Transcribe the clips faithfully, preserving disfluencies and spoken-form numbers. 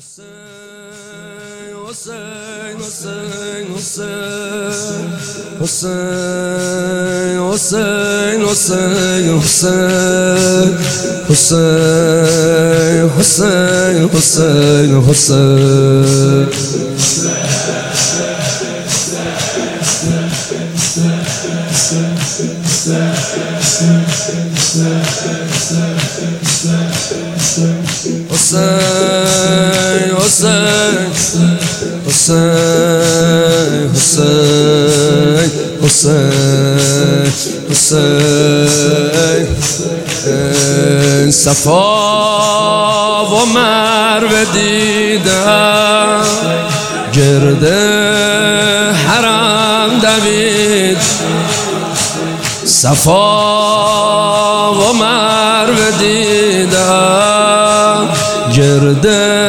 حسین حسین حسین حسین حسین حسین حسین حسین حسین حسین حسین حسین حسین حسین حسین حسین حسین صفا و مروه دیدم گرد حرم دوید صفا و مروه دیدم گرد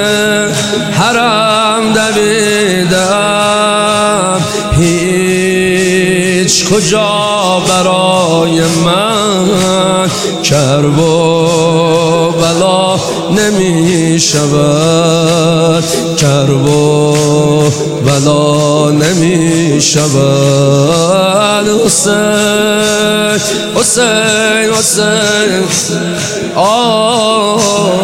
حرم دویدم هیچ کجا برای من کرب و بلا نمی شود کرب و بلا نمی شود حسین حسین حسین آه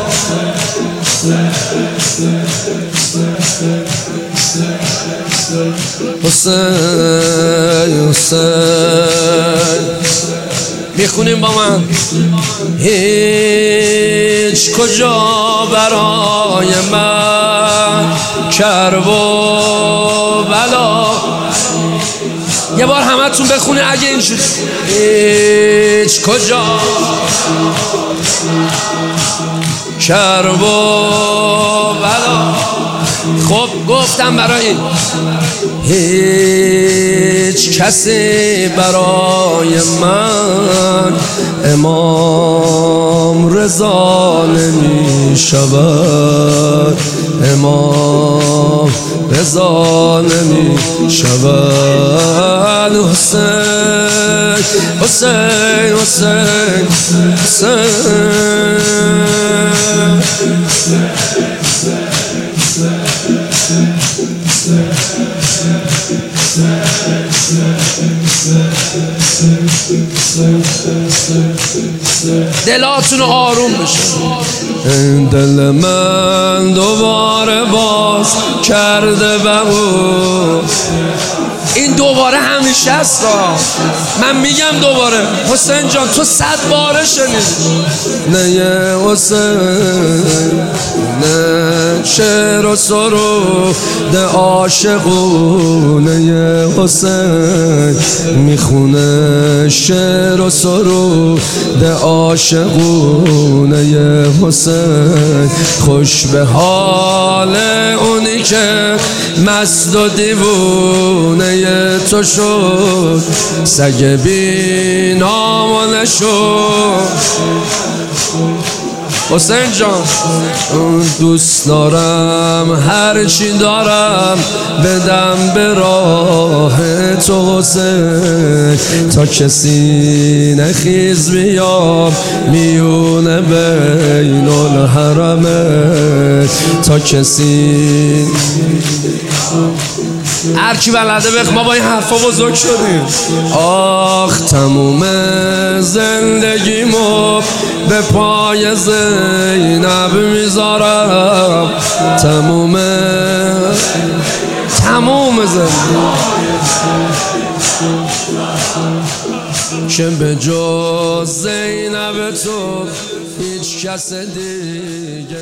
حسین حسین میخونیم با من هیچ کجا برای من کرب و بلا یه بار همه تون بخونه اگه اینجوری هیچ کجا کرب و بلا خب گفتم برای این هیچ کسی برای من امام رضا نمی شود امام رضا نمی شود حسین حسین حسین دلاتون آروم بشه دل من دوباره باز کرده به او این دوباره همیشه است من میگم دوباره حسین جان تو صد باره شنیدی نه یه حسین نه شعر و سرود عاشقونه یه حسین میخونه شعر و سرود عاشقونه یه حسین خوش به حال اونی که مست و دیوونه تو شد سگ بی نام و نشد حسین جان دوست دارم هرچی دارم بدم به راه تو حسین تا کسی نخیز بیام میونه بین الحرمه تا کسی هرچی بلده بخ ما با این حرفا بزرگ شدیم آخ تموم زندگیمو به پای زینب میذارم تموم تموم زندگی که به جز زینب تو هیچ کس دیگه